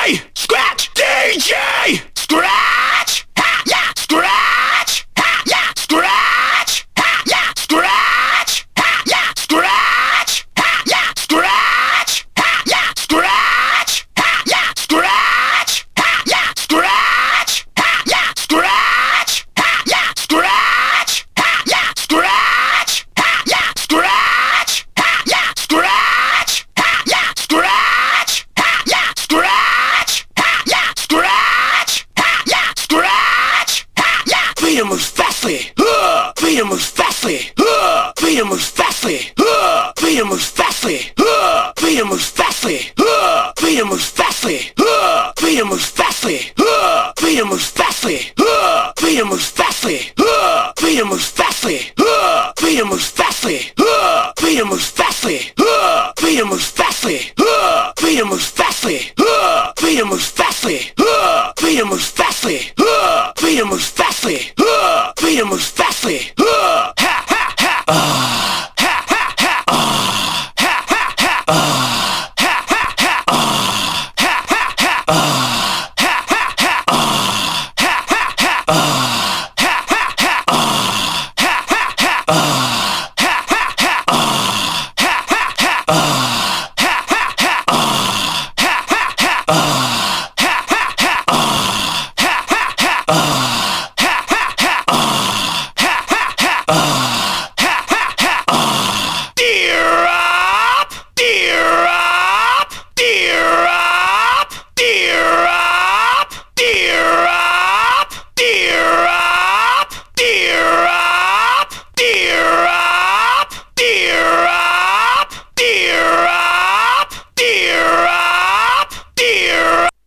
Scratch! DJ! Scratch! Ha! Yeah! Scratch! Ha! Yeah! Scratch! Ha! Yeah! Scratch! Ha! Yeah! Scratch! Ha! Yeah! Scratch! Ha! Yeah! Scratch! Ha! Yeah! Scratch! Ha! Yeah! Scratch! Ha! Yeah! Scratch! Ha! Yeah! Scratch! Ha! Yeah! Scratch! Ha! Yeah! Scratch! Ha! Yeah! Scratch! Ha! Yeah! Scratch! Ha! Yeah! Scratch! Ha! Yeah! Scratch! Ha! Yeah! Scratch! Ha! Yeah! Freedom moves fastly. Freedom moves fastly. Freedom moves fastly. Freedom moves fastly. Freedom moves fastly. Freedom moves fastly. Freedom moves fastly. Freedom moves fastly. Freedom moves fastly. Freedom moves fastly. Freedom moves fastly. Freedom moves fastly. Freedom moves fastly. Freedom moves fastly. Freedom moves fastly. Freedom moves fastly. Freedom moves fastly. Freedom moves fastly. Ha ha ha. Ha ha ha. Ha ha ha. Ha ha ha. Ha ha ha. Ha ha ha. Ha ha ha. Ha ha ha. Ha ha ha. Ha ha ha. Ha ha ha. Ha ha ha. Ha ha ha.